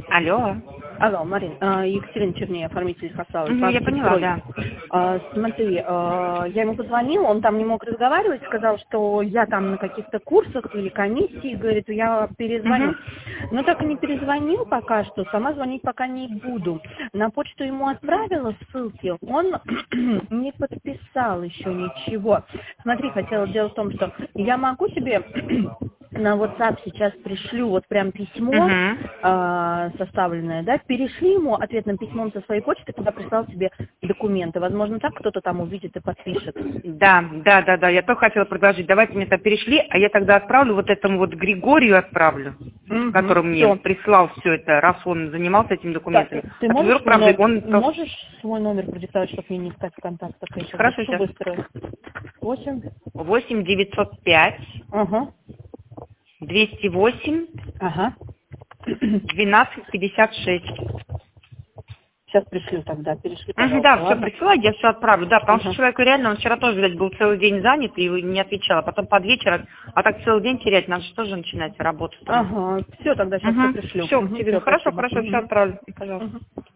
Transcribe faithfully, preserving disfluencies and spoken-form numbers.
Алло. Алло, Марин, э, Екатерина Чернея, оформитель Хасала. Угу, я поняла, да. Э, смотри, э, я ему позвонила, он там не мог разговаривать, сказал, что я там на каких-то курсах или комиссии, говорит, я перезвоню. Угу. Но так и не перезвонил пока что, сама звонить пока не буду. На почту ему отправила ссылки, он не подписал еще ничего. Смотри, хотела дело в том, что я могу тебе на WhatsApp сейчас пришлю вот прям письмо, Угу. э, составленное, да, перешли ему ответным письмом со своей почты, куда прислал тебе документы. Возможно, так кто-то там увидит и подпишет. Да, да, да, да. Я только хотела предложить. Давайте мне это перешли, а я тогда отправлю вот этому вот Григорию отправлю, Угу, который мне всё. прислал все это, раз он занимался этими документами. Так, ты А можешь, теперь, свой правда, номер, он... можешь свой номер продиктовать, чтобы мне не искать в контактах? Я сейчас Хорошо, запишу сейчас. быстро. Восемь. восемь девятьсот пять Ага. двести восемь Ага. двенадцать пятьдесят шесть. Сейчас пришлю тогда, перешли, Угу, пожалуйста, да, все ладно? присылай, я все отправлю. Да, потому Ага. что человеку реально, он вчера тоже, видать, был целый день занят и не отвечал, а потом под вечер, а так целый день терять, надо же тоже начинать работу. Ага, все, тогда сейчас все Угу. пришлю. Все, Угу, тебе всё, хорошо, спасибо. хорошо, все Мгм. отправлю, пожалуйста. Мгм.